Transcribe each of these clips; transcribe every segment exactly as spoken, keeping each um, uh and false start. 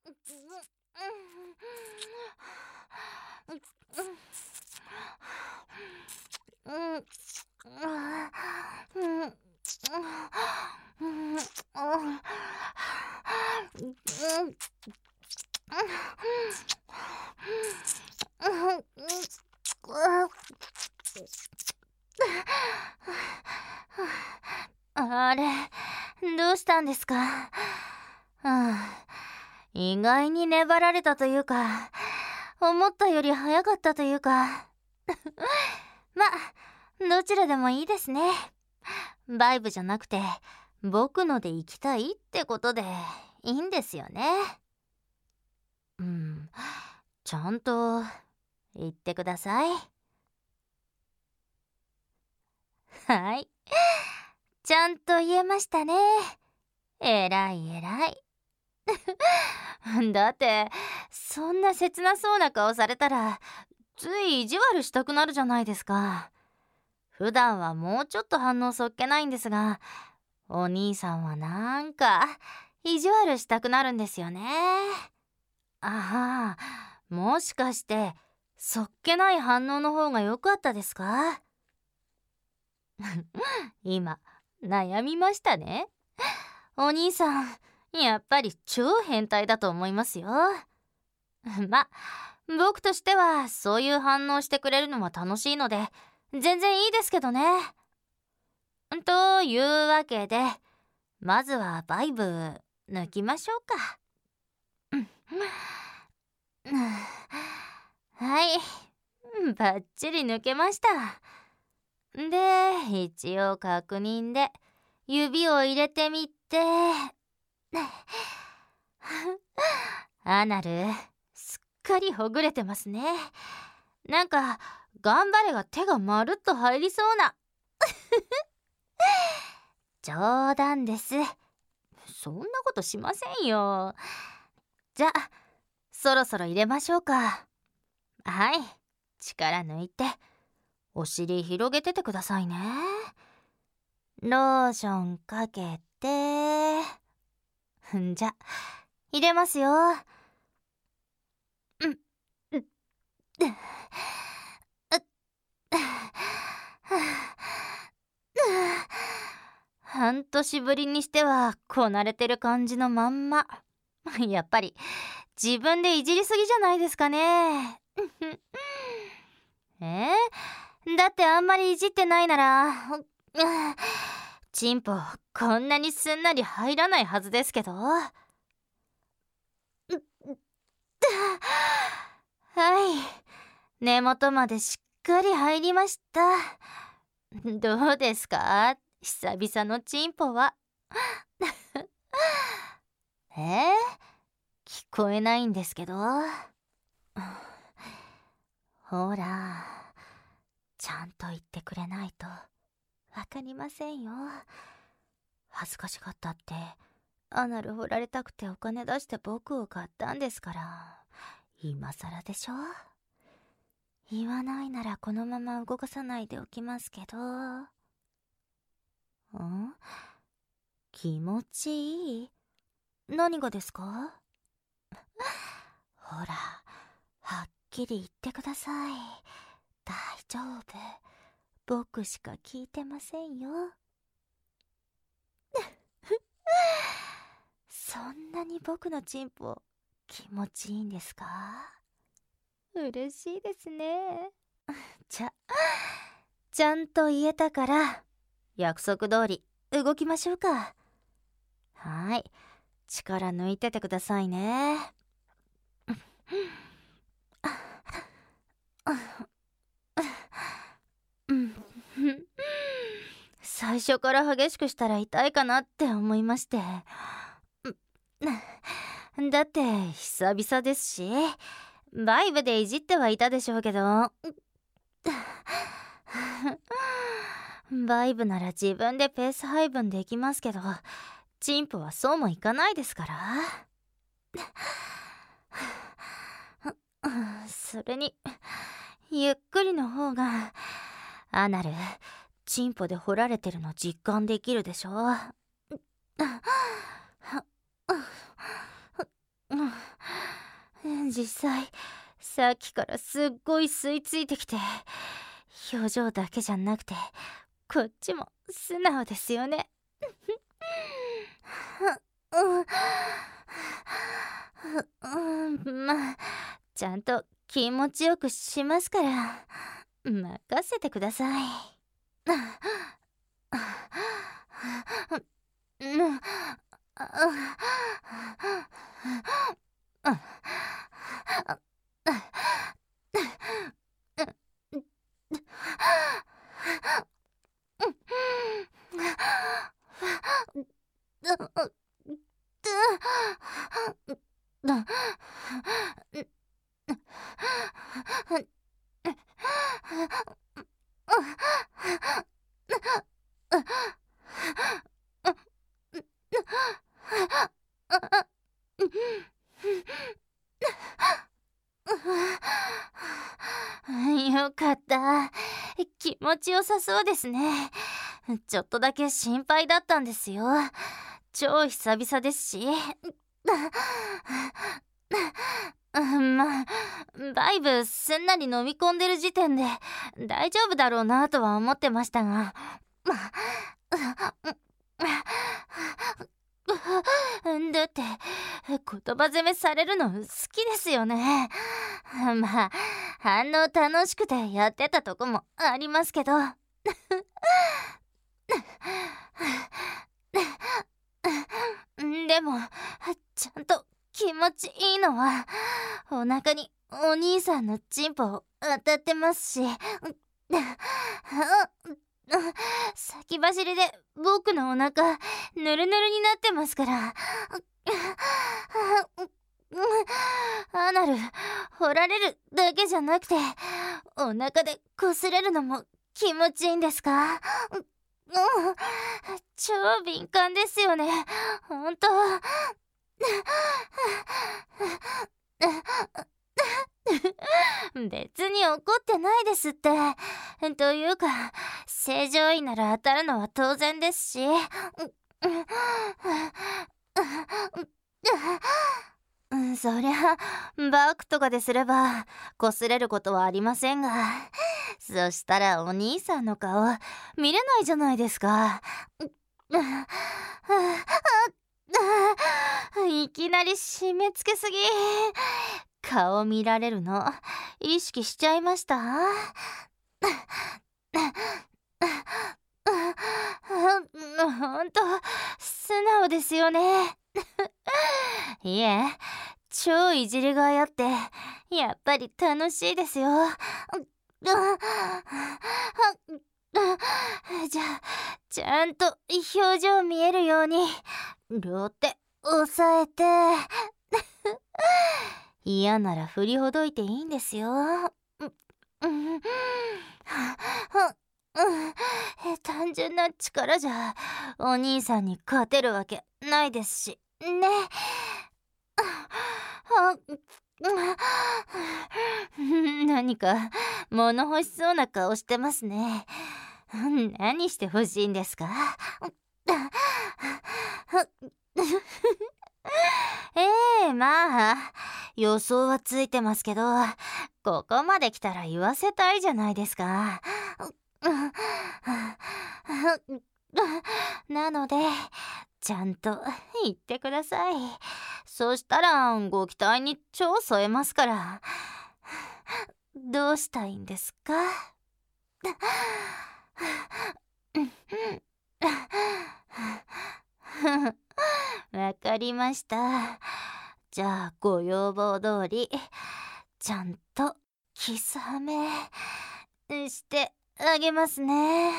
あれ、どうしたんですか？はあ、意外に粘られたというか、思ったより早かったというか。ま、どちらでもいいですね。バイブじゃなくて、僕ので行きたいってことでいいんですよね。うん、ちゃんと言ってください。はい。ちゃんと言えましたね。えらいえらい。だって、そんな切なそうな顔されたら、つい意地悪したくなるじゃないですか。普段はもうちょっと反応そっけないんですが、お兄さんはなんか、意地悪したくなるんですよね。ああ、もしかして、そっけない反応の方が良かったですか？今、悩みましたね。お兄さん、やっぱり超変態だと思いますよ。ま、僕としてはそういう反応してくれるのは楽しいので、全然いいですけどね。というわけで、まずはバイブ抜きましょうか。はい、バッチリ抜けました。で、一応確認で指を入れてみて、アナル、すっかりほぐれてますね。なんか、頑張れが手がまるっと入りそうな。冗談です。そんなことしませんよ。じゃあ、そろそろ入れましょうか。はい、力抜いて、お尻広げててくださいね。ローションかけて、じゃ、入れますよ。うん、うん、半年ぶりにしてはこなれてる感じのまんま。やっぱり自分でいじりすぎじゃないですかね。えー、だってあんまりいじってないなら、チンポこんなにすんなり入らないはずですけど。はい、根元までしっかり入りました。どうですか、久々のチンポは。えー、聞こえないんですけど。ほら、ちゃんと言ってくれないとわかりませんよ。恥ずかしかったって、アナル掘られたくてお金出して僕を買ったんですから、今更でしょ。言わないならこのまま動かさないでおきますけど。ん？気持ちいい？何がですか？ほら、はっきり言ってください。大丈夫。僕しか聞いてませんよ。そんなに僕のチンポ気持ちいいんですか？嬉しいですね。じゃ、ちゃんと言えたから約束通り動きましょうか。はい、力抜いててくださいね。最初から激しくしたら痛いかなって思いまして。だって久々ですし、バイブでいじってはいたでしょうけど。バイブなら自分でペース配分できますけど、チンポはそうもいかないですから。それに、ゆっくりの方が、アナル、チンポで掘られてるの実感できるでしょ。 実際さっきからすっごい吸い付いてきて、表情だけじゃなくてこっちも素直ですよね。うん、まあちゃんと気持ちよくしますから任せてください。よかった。気持ちよさそうですね。ちょっとだけ心配だったんですよ。超久々ですし。まあバイブすんなり飲み込んでる時点で大丈夫だろうなとは思ってましたが、だって言葉攻めされるの好きですよね。まあ反応楽しくてやってたとこもありますけど。でもちゃんと気持ちいいのはお腹にお兄さんのチンポを当たってますし、先走りで僕のお腹ぬるぬるになってますから。アナル掘られるだけじゃなくてお腹で擦れるのも気持ちいいんですか？超敏感ですよね、ほんと。別に怒ってないですって。というか正常位なら当たるのは当然ですし。そりゃバックとかですれば擦れることはありませんが、そしたらお兄さんの顔見れないじゃないですか。いきなり締め付けすぎ。顔見られるの意識しちゃいました？ほんと素直ですよね。いえ、超いじりがいあってやっぱり楽しいですよ。じゃあちゃんと表情見えるように両手押さえて。嫌なら振りほどいていいんですよ。単純な力じゃお兄さんに勝てるわけないですしね。何か物欲しそうな顔してますね。何してほしいんですか？ええ、まあ予想はついてますけど、ここまで来たら言わせたいじゃないですか。なのでちゃんと言ってください。そしたらご期待に超添えますから。どうしたいんですか？わかりました。じゃあご要望通りちゃんとキスハメしてあげますね。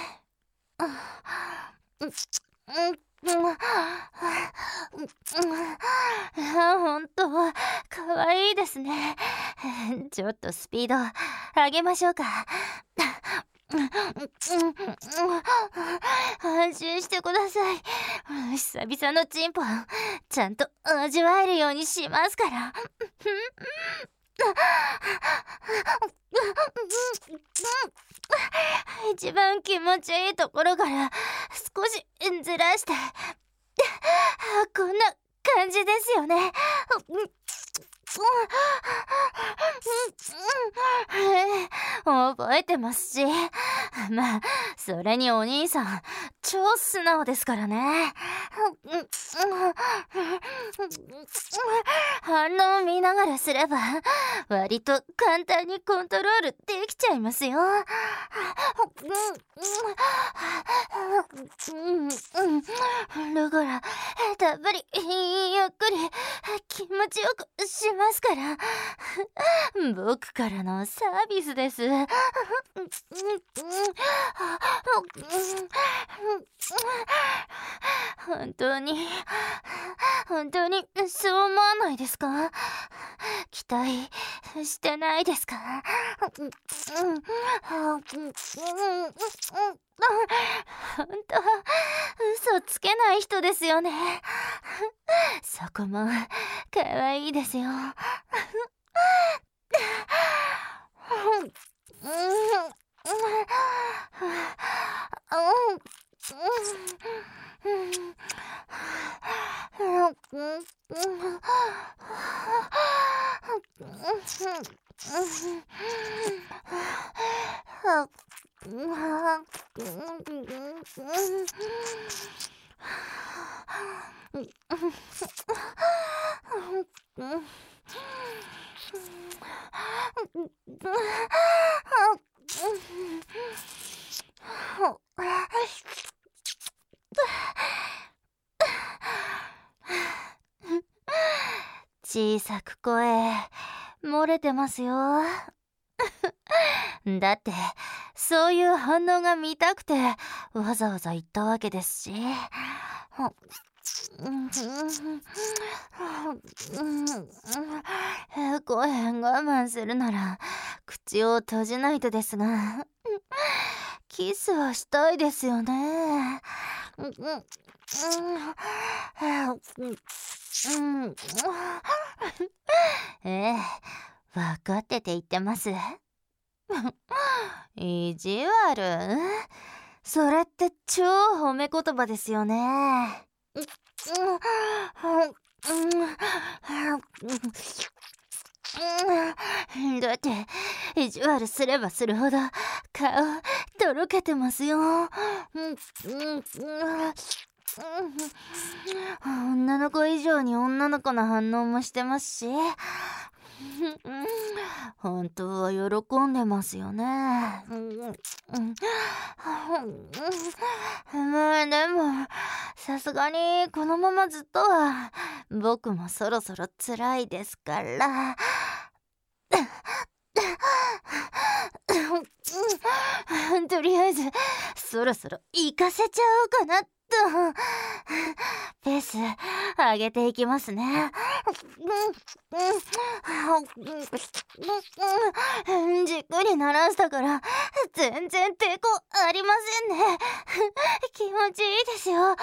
ほんとかわいいですね。ちょっとスピード上げましょうか。安心してください。久々のチンポちゃんと味わえるようにしますから。一番気持ちいいところから少しずらしてこんな感じですよね。 覚えてますし、まあそれにお兄さん超素直ですからね。反応を見ながらすれば割と簡単にコントロールできちゃいますよ。だからたっぷりゆっくり気持ちよくしますから。僕からのサービスです。本当に本当にそう思わないですか？期待してないですか？本当嘘つけない人ですよね。そこも可愛いですよ。小さく声漏れてますよ。だってそういう反応が見たくてわざわざ言ったわけですし。声我慢するなら口を閉じないとですが、キスはしたいですよね。ええ、分かってて言ってます。意地悪？それって超褒め言葉ですよね。だって意地悪すればするほど顔とろけてますよ。女の子以上に女の子の反応もしてますし、本当は喜んでますよね。まあでもさすがにこのままずっとは僕もそろそろ辛いですから。とりあえずそろそろ行かせちゃおうかなとペース上げていきますね。じっくり鳴らしたから全然抵抗ありませんね。気持ちいいですよ。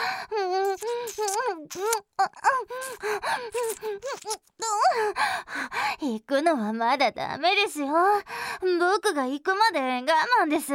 行くのはまだダメですよ。僕が行くまで我慢です。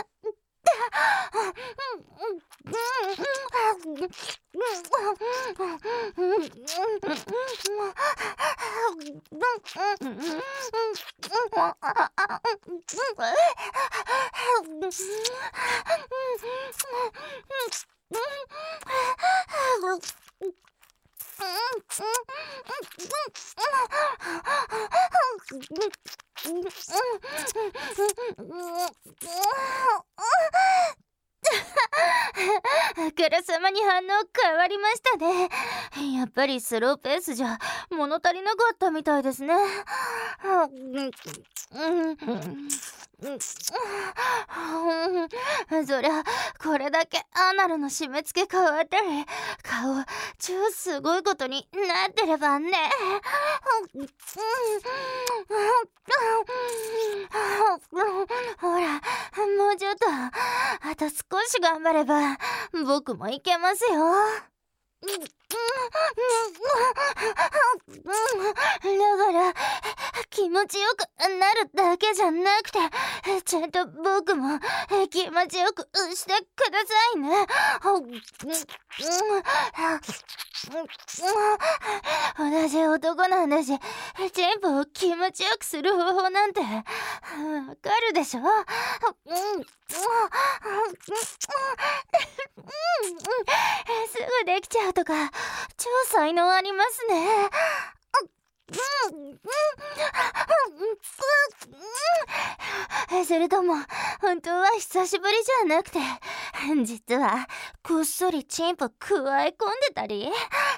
あからさまに反応変わりましたね。やっぱりスローペースじゃ物足りなかったみたいですね。そりゃこれだけアナルの締め付け変わったり顔超すごいことになってればね。ほらもうちょっとあと少し頑張れば僕もいけますよ。だから気持持ちよくなるだけじゃなくて、ちゃんと僕も気持ちよくしてくださいね。同じ男なんだし、チンポを気持ちよくする方法なんてわかるでしょ。すぐできちゃうとか超才能ありますね。それとも本当は久しぶりじゃなくて、実はこっそりチンポくわえ込んでたり。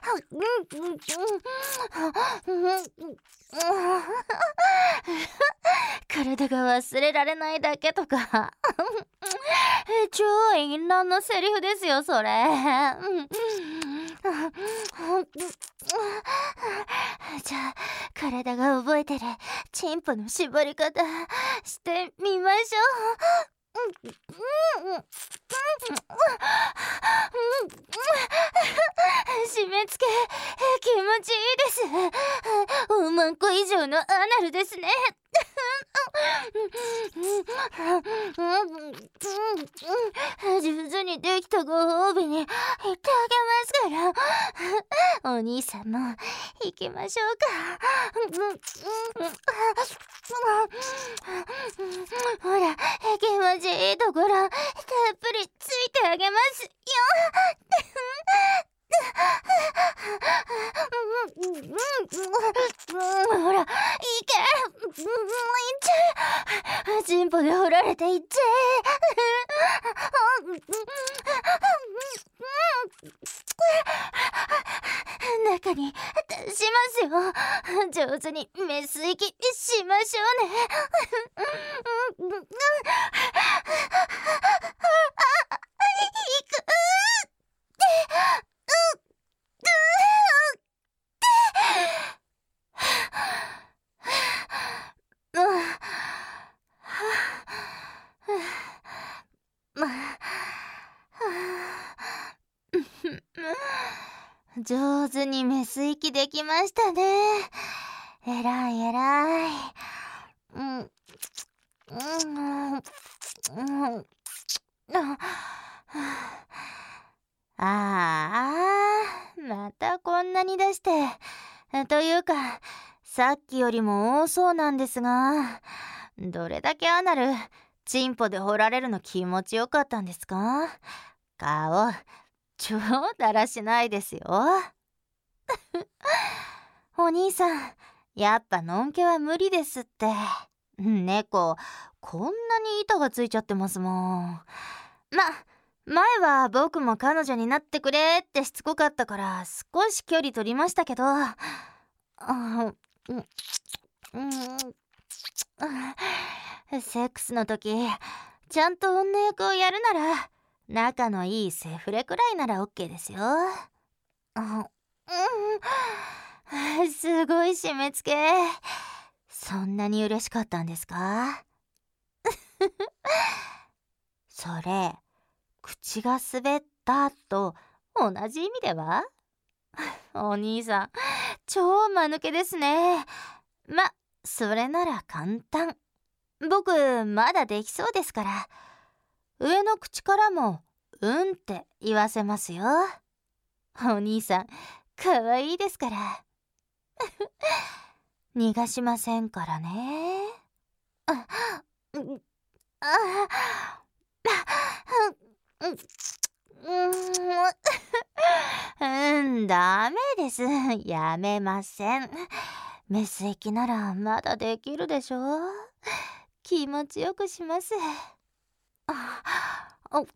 体が忘れられないだけとか超淫乱のセリフですよそれ。じゃあ体が覚えてるチンポの絞り方してみましょう。締め付け気持ちいいです。おまんこ以上のアナルですね。上手にできたご褒美に言ってあげますからお兄さんも行きましょうか。ほら気持ちいいところたっぷりついてあげますよ。ほらいけ、いっちゃえ、チンポで掘られていっちゃえ。中に出しますよ。上手にメス息しましょうね。いく上手にメス息できましたね。えらいえらい。うん、うん、うん、ああ、またこんなに出して。というか、さっきよりも多そうなんですが、どれだけアナル、チンポで掘られるの気持ちよかったんですか？顔、超だらしないですよ。お兄さん、やっぱのんけは無理ですって。猫、こんなに板がついちゃってますもん。ま、前は僕も彼女になってくれってしつこかったから少し距離取りましたけど、あ、うん、うん、セックスの時ちゃんと女役をやるなら仲のいいセフレくらいなら オーケー ですよ。あ、うん、すごい締め付け。そんなに嬉しかったんですか？それ口が滑ったと同じ意味では？お兄さん超間抜けですね。ま、それなら簡単。僕まだできそうですから、上の口からもうんって言わせますよ。お兄さんかわいいですから逃がしませんからね。あ、うん、あ、うん、ダメです。やめません。メス液ならまだできるでしょ。気持ちよくします。あ、うん、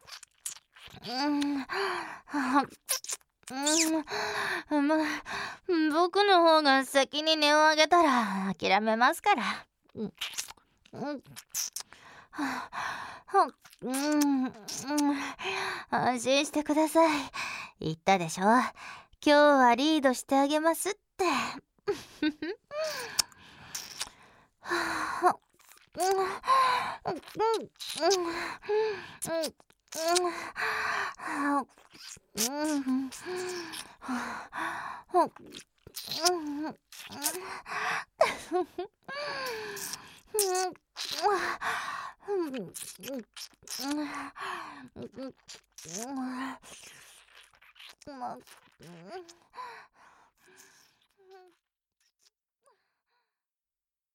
うん、ま、僕の方が先に音を上げたら諦めますから。うん、うん、うん、安心してください。言ったでしょ。今日はリードしてあげますって。 うん